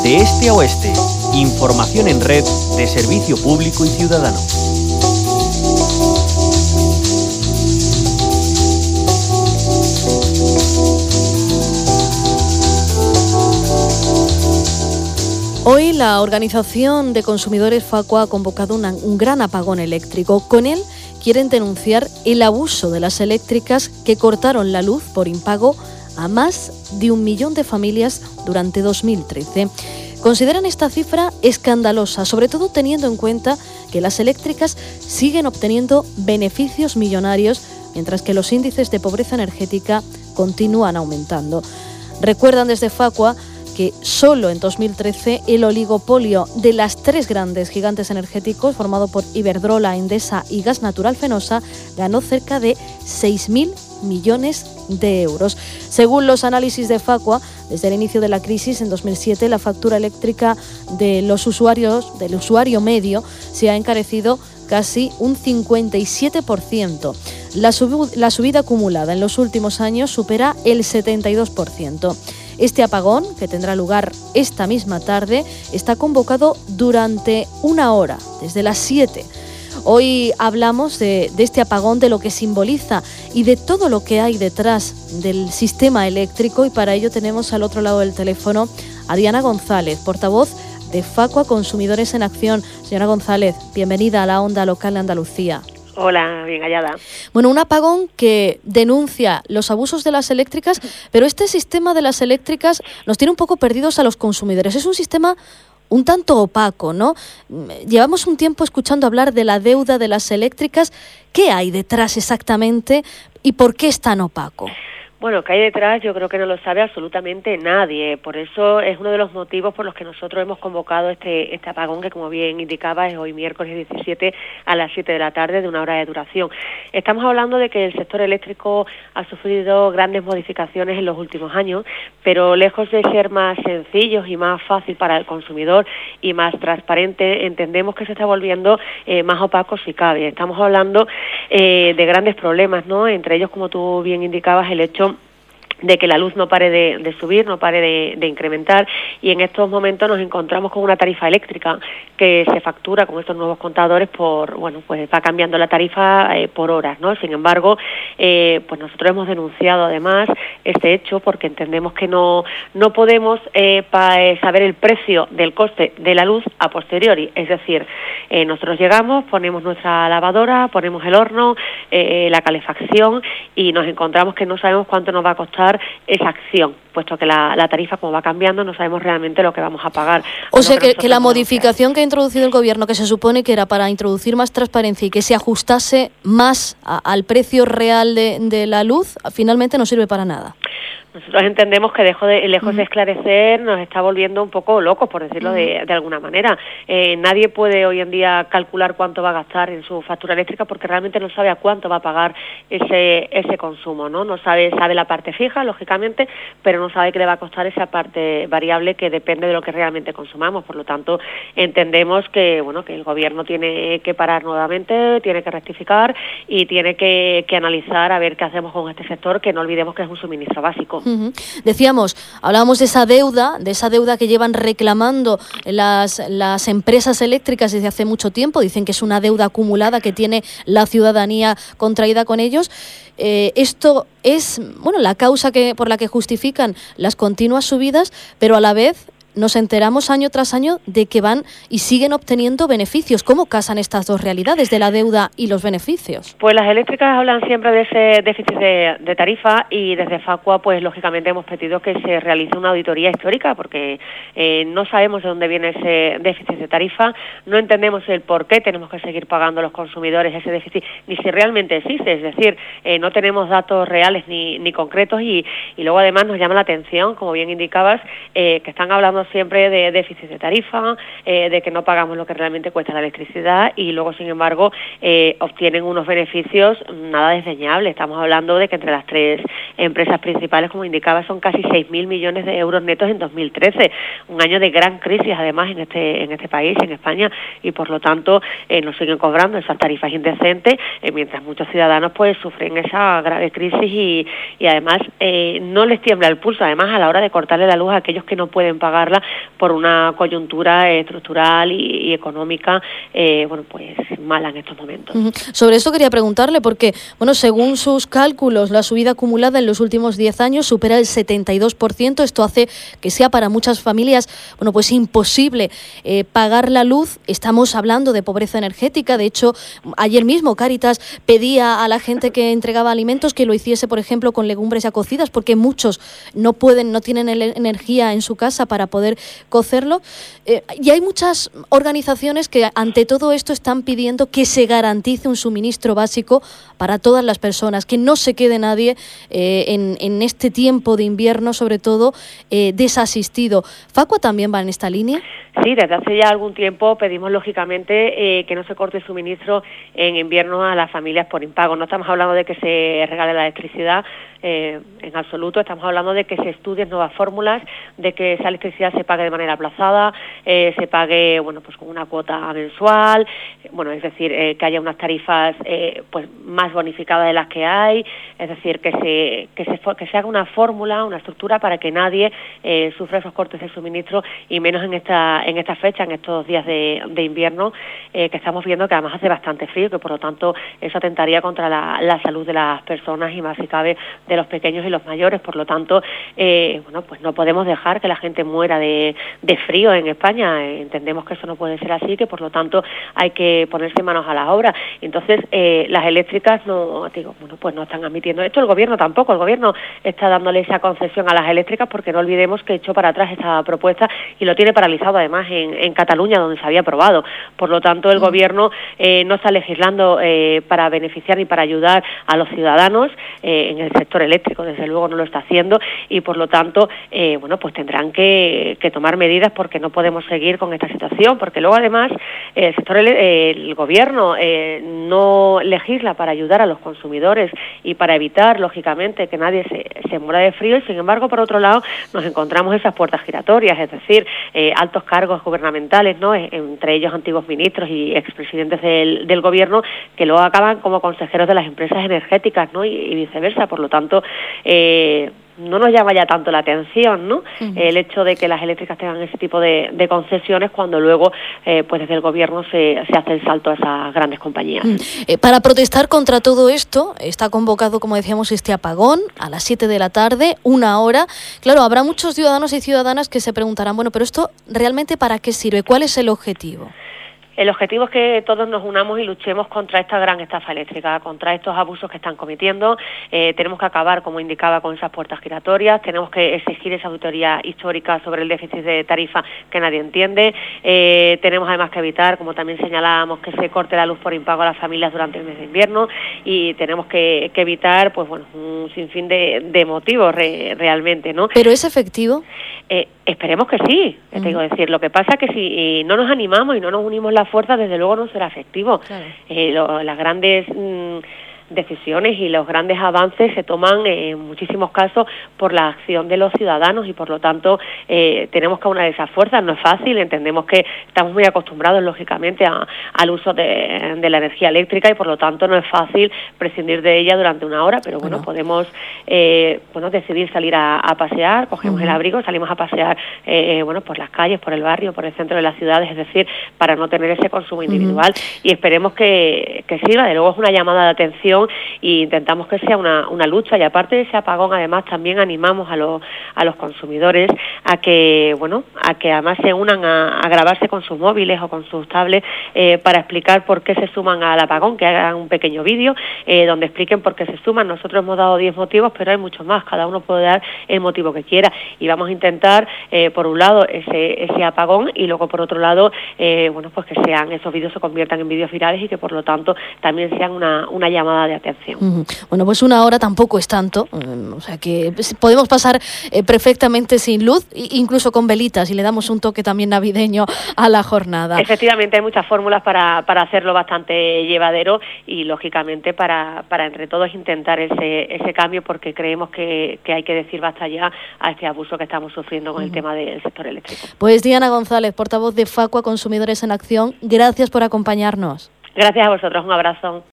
de este a oeste. Información en red de servicio público y ciudadano. Hoy la Organización de Consumidores Facua ha convocado un gran apagón eléctrico. Con él quieren denunciar el abuso de las eléctricas que cortaron la luz por impago a más de 1 millón de familias durante 2013. Consideran esta cifra escandalosa, sobre todo teniendo en cuenta que las eléctricas siguen obteniendo beneficios millonarios, mientras que los índices de pobreza energética continúan aumentando. Recuerdan desde Facua que solo en 2013 el oligopolio de las 3 grandes gigantes energéticos, formado por Iberdrola, Endesa y Gas Natural Fenosa, ganó cerca de 6.000 millones de euros. Según los análisis de Facua, desde el inicio de la crisis en 2007, la factura eléctrica de los usuarios, del usuario medio, se ha encarecido casi un 57%. La subida acumulada en los últimos años supera el 72%. Este apagón, que tendrá lugar esta misma tarde, está convocado durante 1 hora, desde las 7. Hoy hablamos de este apagón, de lo que simboliza y de todo lo que hay detrás del sistema eléctrico, y para ello tenemos al otro lado del teléfono a Diana González, portavoz de Facua Consumidores en Acción. Señora González, bienvenida a la Onda Local de Andalucía. Hola, bien hallada. Bueno, un apagón que denuncia los abusos de las eléctricas, pero este sistema de las eléctricas nos tiene un poco perdidos a los consumidores. Es un sistema un tanto opaco, ¿no? Llevamos un tiempo escuchando hablar de la deuda de las eléctricas. ¿Qué hay detrás exactamente y por qué es tan opaco? Bueno, ¿qué hay detrás? Yo creo que no lo sabe absolutamente nadie. Por eso es uno de los motivos por los que nosotros hemos convocado este apagón, que como bien indicaba es hoy miércoles 17 a las 7 de la tarde, de 1 hora de duración. Estamos hablando de que el sector eléctrico ha sufrido grandes modificaciones en los últimos años, pero lejos de ser más sencillos y más fácil para el consumidor y más transparente, entendemos que se está volviendo más opaco si cabe. Estamos hablando de grandes problemas, ¿no? Entre ellos, como tú bien indicabas, el hecho de que la luz no pare de subir, no pare de incrementar, y en estos momentos nos encontramos con una tarifa eléctrica que se factura con estos nuevos contadores pues va cambiando la tarifa por horas, ¿no? Sin embargo, pues nosotros hemos denunciado además este hecho porque entendemos que no podemos saber el precio del coste de la luz a posteriori, es decir, nosotros llegamos, ponemos nuestra lavadora, ponemos el horno, la calefacción, y nos encontramos que no sabemos cuánto nos va a costar esa acción, puesto que la tarifa, como va cambiando, no sabemos realmente lo que vamos a pagar. O sea que la modificación que ha introducido el Gobierno, que se supone que era para introducir más transparencia y que se ajustase más al precio real de la luz, finalmente no sirve para nada. Nosotros entendemos que lejos de esclarecer nos está volviendo un poco locos, por decirlo de alguna manera. Nadie puede hoy en día calcular cuánto va a gastar en su factura eléctrica porque realmente no sabe a cuánto va a pagar ese consumo, ¿no? No sabe la parte fija, lógicamente, pero no sabe qué le va a costar esa parte variable que depende de lo que realmente consumamos. Por lo tanto, entendemos que el Gobierno tiene que parar nuevamente, tiene que rectificar y tiene que analizar a ver qué hacemos con este sector, que no olvidemos que es un suministro básico. Decíamos, hablábamos de esa deuda que llevan reclamando las empresas eléctricas desde hace mucho tiempo. Dicen que es una deuda acumulada que tiene la ciudadanía contraída con ellos. Esto es la causa por la que justifican las continuas subidas, pero a la vez nos enteramos año tras año de que van y siguen obteniendo beneficios. ¿Cómo casan estas dos realidades de la deuda y los beneficios? Pues las eléctricas hablan siempre de ese déficit de tarifa, y desde Facua, pues lógicamente hemos pedido que se realice una auditoría histórica porque no sabemos de dónde viene ese déficit de tarifa, no entendemos el por qué tenemos que seguir pagando los consumidores ese déficit, ni si realmente existe, es decir, no tenemos datos reales ni concretos, y luego además nos llama la atención, como bien indicabas, que están hablando siempre de déficit de tarifa, de que no pagamos lo que realmente cuesta la electricidad, y luego, sin embargo, obtienen unos beneficios nada desdeñables. Estamos hablando de que entre las 3 empresas principales, como indicaba, son casi 6.000 millones de euros netos en 2013, un año de gran crisis además en este país, en España, y por lo tanto nos siguen cobrando esas tarifas indecentes, mientras muchos ciudadanos pues sufren esa grave crisis y además no les tiembla el pulso, además, a la hora de cortarle la luz a aquellos que no pueden pagar afrontarla por una coyuntura estructural y económica, pues mala en estos momentos. Sobre esto quería preguntarle, porque, según sus cálculos, la subida acumulada en los últimos 10 años supera el 72%. Esto hace que sea para muchas familias, pues imposible pagar la luz. Estamos hablando de pobreza energética. De hecho, ayer mismo Cáritas pedía a la gente que entregaba alimentos que lo hiciese, por ejemplo, con legumbres ya cocidas, porque muchos no tienen energía en su casa para poder cocerlo. Y hay muchas organizaciones que ante todo esto están pidiendo que se garantice un suministro básico para todas las personas, que no se quede nadie en este tiempo de invierno, sobre todo, desasistido. ¿Facua también va en esta línea? Sí, desde hace ya algún tiempo pedimos lógicamente que no se corte el suministro en invierno a las familias por impago. No estamos hablando de que se regale la electricidad en absoluto, estamos hablando de que se estudien nuevas fórmulas, de que esa electricidad se pague de manera aplazada, se pague pues con una cuota mensual, es decir, que haya unas tarifas pues más bonificadas de las que hay, es decir, que se haga una fórmula, una estructura para que nadie sufra esos cortes de suministro, y menos en esta fecha, en estos días de invierno, que estamos viendo que además hace bastante frío, que por lo tanto eso atentaría contra la salud de las personas y más si cabe de los pequeños y los mayores. Por lo tanto, pues no podemos dejar que la gente muera de frío en España. Entendemos que eso no puede ser así, que por lo tanto hay que ponerse manos a la obra. Entonces, las eléctricas no están admitiendo esto, el gobierno tampoco. El gobierno está dándole esa concesión a las eléctricas, porque no olvidemos que echó para atrás esta propuesta y lo tiene paralizado además en Cataluña, donde se había aprobado. Por lo tanto, el gobierno no está legislando para beneficiar ni para ayudar a los ciudadanos en el sector eléctrico, desde luego no lo está haciendo, y por lo tanto pues tendrán que tomar medidas, porque no podemos seguir con esta situación, porque luego además el gobierno no legisla para ayudar a los consumidores y para evitar lógicamente que nadie se muera de frío, y sin embargo por otro lado nos encontramos esas puertas giratorias, es decir, altos cargos gubernamentales, entre ellos antiguos ministros y expresidentes del gobierno, que luego acaban como consejeros de las empresas energéticas, y viceversa. Por lo tanto, no nos llama ya tanto la atención, el hecho de que las eléctricas tengan ese tipo de concesiones, cuando luego pues desde el gobierno se hace el salto a esas grandes compañías. Para protestar contra todo esto está convocado, como decíamos, este apagón a las 7 de la tarde, 1 hora. Claro, habrá muchos ciudadanos y ciudadanas que se preguntarán, pero ¿esto realmente para qué sirve? ¿Cuál es el objetivo? El objetivo es que todos nos unamos y luchemos contra esta gran estafa eléctrica, contra estos abusos que están cometiendo. Tenemos que acabar, como indicaba, con esas puertas giratorias, tenemos que exigir esa auditoría histórica sobre el déficit de tarifa que nadie entiende. Tenemos además que evitar, como también señalábamos, que se corte la luz por impago a las familias durante el mes de invierno, y tenemos que evitar un sinfín de motivos realmente, ¿no? ¿Pero es efectivo? Esperemos que sí, te digo decir. Lo que pasa es que si no nos animamos y no nos unimos las fuerzas, desde luego no será efectivo. Claro. Las grandes decisiones y los grandes avances se toman en muchísimos casos por la acción de los ciudadanos, y por lo tanto tenemos que aunar esas fuerzas. No es fácil, entendemos que estamos muy acostumbrados lógicamente al uso de la energía eléctrica, y por lo tanto no es fácil prescindir de ella durante 1 hora, pero podemos decidir salir a pasear, cogemos el abrigo, salimos a pasear por las calles, por el barrio, por el centro de las ciudades, es decir, para no tener ese consumo individual, y esperemos que sirva. De luego es una llamada de atención, y intentamos que sea una lucha, y aparte de ese apagón además también animamos a los consumidores a que además se unan a grabarse con sus móviles o con sus tablets para explicar por qué se suman al apagón, que hagan un pequeño vídeo donde expliquen por qué se suman. Nosotros hemos dado 10 motivos, pero hay muchos más, cada uno puede dar el motivo que quiera, y vamos a intentar por un lado ese apagón, y luego por otro lado que esos vídeos se conviertan en vídeos virales, y que por lo tanto también sean una llamada de atención. Bueno, pues 1 hora tampoco es tanto, o sea que podemos pasar perfectamente sin luz, incluso con velitas, y le damos un toque también navideño a la jornada. Efectivamente, hay muchas fórmulas para hacerlo bastante llevadero, y lógicamente para entre todos intentar ese cambio, porque creemos que hay que decir basta ya a este abuso que estamos sufriendo con el tema del sector eléctrico. Pues Diana González, portavoz de Facua Consumidores en Acción, gracias por acompañarnos. Gracias a vosotros, un abrazo.